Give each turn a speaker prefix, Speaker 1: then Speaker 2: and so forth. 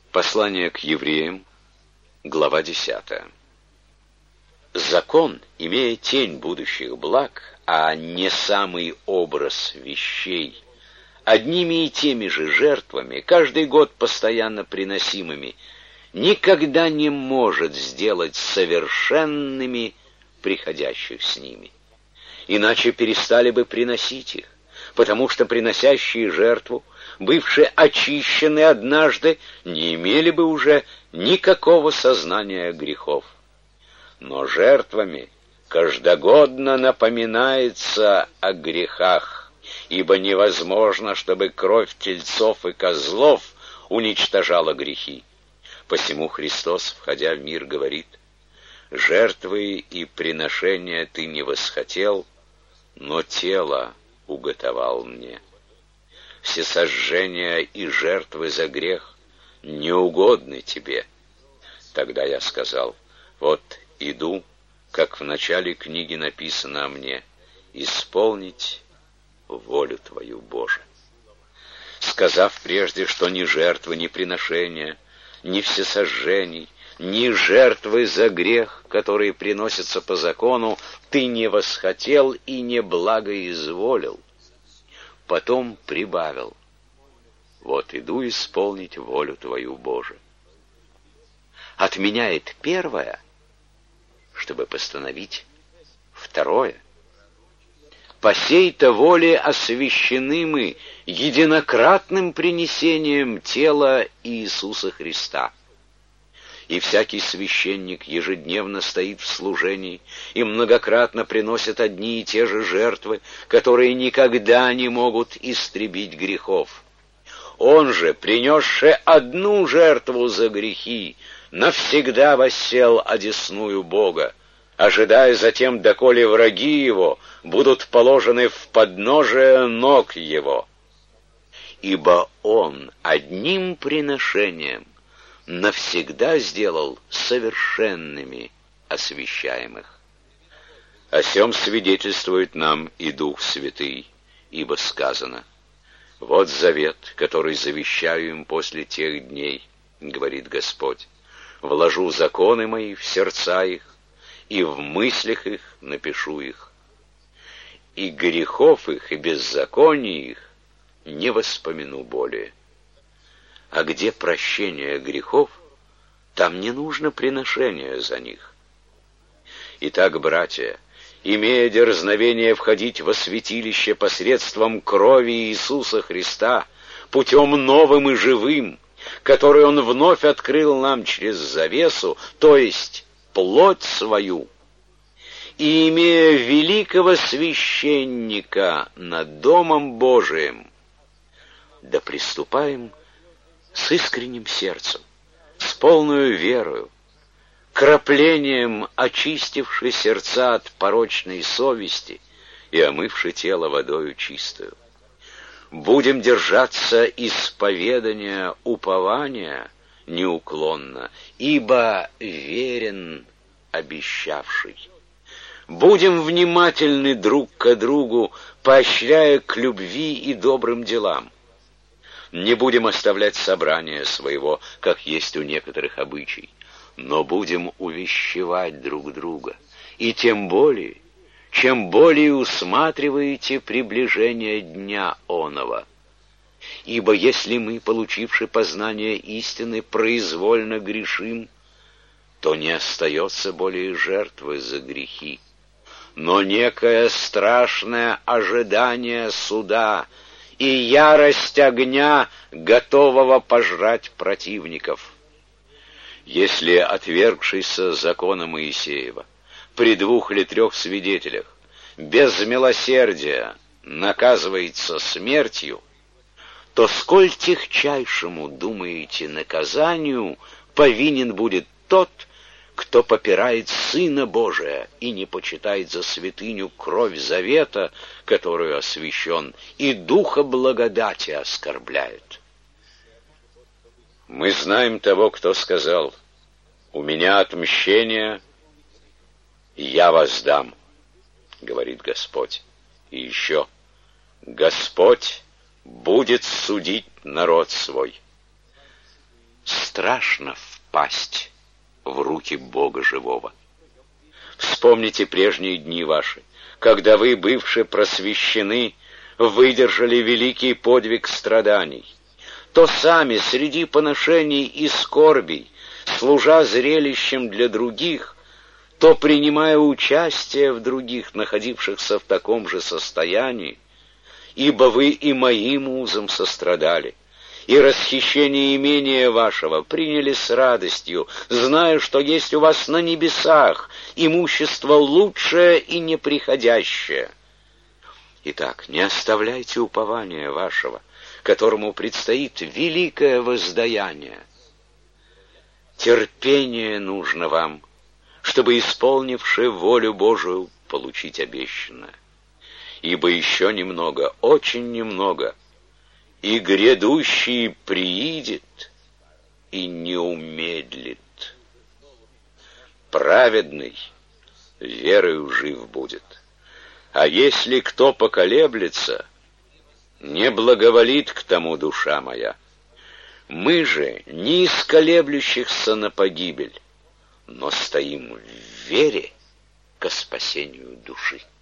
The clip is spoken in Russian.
Speaker 1: Послание к евреям, глава 10. Закон, имея тень будущих благ, а не самый образ вещей, одними и теми же жертвами, каждый год постоянно приносимыми, никогда не может сделать совершенными приходящих с ними. Иначе перестали бы приносить их, потому что приносящие жертву, бывшие очищены однажды, не имели бы уже никакого сознания грехов. Но жертвами каждогодно напоминается о грехах, ибо невозможно, чтобы кровь тельцов и козлов уничтожала грехи. Посему Христос, входя в мир, говорит: «Жертвы и приношения ты не восхотел, но тело уготовал мне. Всесожжения и жертвы за грех не угодны тебе». Тогда я сказал: «Вот иду, как в начале книги написано о мне, исполнить волю твою, Боже». Сказав прежде, что ни жертвы, ни приношения, ни всесожжений, ни жертвы за грех, которые приносятся по закону, ты не восхотел и не благоизволил, потом прибавил: «Вот иду исполнить волю твою, Боже». Отменяет первое, чтобы постановить второе. По сей-то воле освящены мы единократным принесением тела Иисуса Христа. И всякий священник ежедневно стоит в служении и многократно приносит одни и те же жертвы, которые никогда не могут истребить грехов. Он же, принесший одну жертву за грехи, навсегда воссел одесную Бога, ожидая затем, доколе враги его будут положены в подножие ног его. Ибо он одним приношением навсегда сделал совершенными освящаемых. О сем свидетельствует нам и Дух Святый, ибо сказано: «Вот завет, который завещаю им после тех дней, говорит Господь, вложу законы мои в сердца их, и в мыслях их напишу их, и грехов их и беззаконий их не воспомяну более». А где прощение грехов, там не нужно приношения за них. Итак, братья, имея дерзновение входить во святилище посредством крови Иисуса Христа, путем новым и живым, который Он вновь открыл нам через завесу, то есть плоть свою, и имея великого священника над Домом Божиим, да приступаем с искренним сердцем, с полною верою, краплением очистивши сердца от порочной совести и омывши тело водою чистою. Будем держаться исповедания упования неуклонно, ибо верен обещавший. Будем внимательны друг к другу, поощряя к любви и добрым делам. Не будем оставлять собрания своего, как есть у некоторых обычай, но будем увещевать друг друга, и тем более, чем более усматриваете приближение дня оного. Ибо если мы, получивши познание истины, произвольно грешим, то не остается более жертвы за грехи, но некое страшное ожидание суда и ярость огня, готового пожрать противников. Если отвергшийся закона Моисеева при 2 или 3 свидетелях без милосердия наказывается смертью, то сколь тягчайшему, думаете, наказанию повинен будет тот, кто попирает Сына Божия и не почитает за святыню кровь завета, которую освящен, и Духа благодати оскорбляет. Мы знаем того, кто сказал: «У меня отмщение, я воздам», говорит Господь. И еще: Господь будет судить народ свой. страшно впасть в руки Бога живого. Вспомните прежние дни ваши, когда вы, бывшие просвещены, выдержали великий подвиг страданий, то сами среди поношений и скорбей, служа зрелищем для других, то принимая участие в других, находившихся в таком же состоянии, ибо вы и моим узом сострадали, и расхищение имения вашего приняли с радостью, зная, что есть у вас на небесах имущество лучшее и неприходящее. Итак, не оставляйте упования вашего, которому предстоит великое воздаяние. Терпение нужно вам, чтобы, исполнивши волю Божию, получить обещанное. Ибо еще немного, очень немного, и грядущий приидет и не умедлит. Праведный верою жив будет. А если кто поколеблется, не благоволит к тому душа моя. Мы же не из колеблющихся на погибель, но стоим в вере ко спасению души.